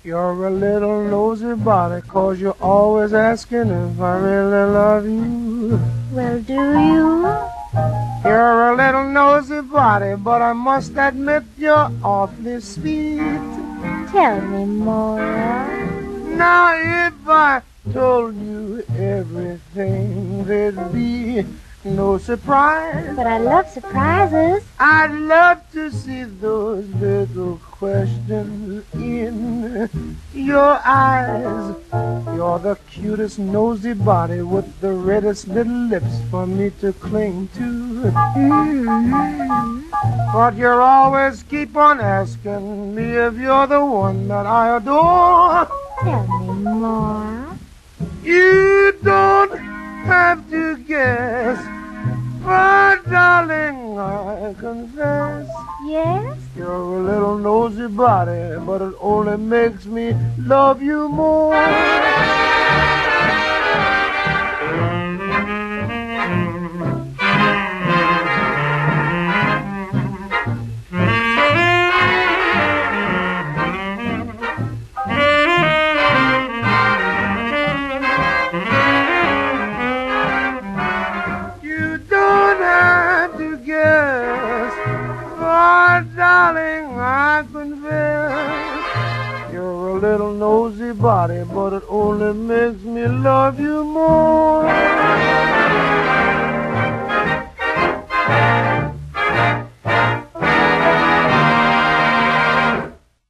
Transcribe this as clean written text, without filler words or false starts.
You're a little nosy body, 'cause you're always asking if I really love you. Well, do you? You're a little nosy body, but I must admit you're awfully sweet. Tell me more. Now if I told you everything, there'd be no surprise. But I love surprises. I'd love to see those little questions in your eyes. You're the cutest nosy body with the reddest little lips for me to cling to. But you're always keep on asking me if you're the one that I adore. Tell me more. You don't have to guess, but darling, I confess. Yes? You're a little nosy body, but it only makes me love you more. You don't have to guess, but darling, I confess. You're a little nosy body, but it only makes me love you more.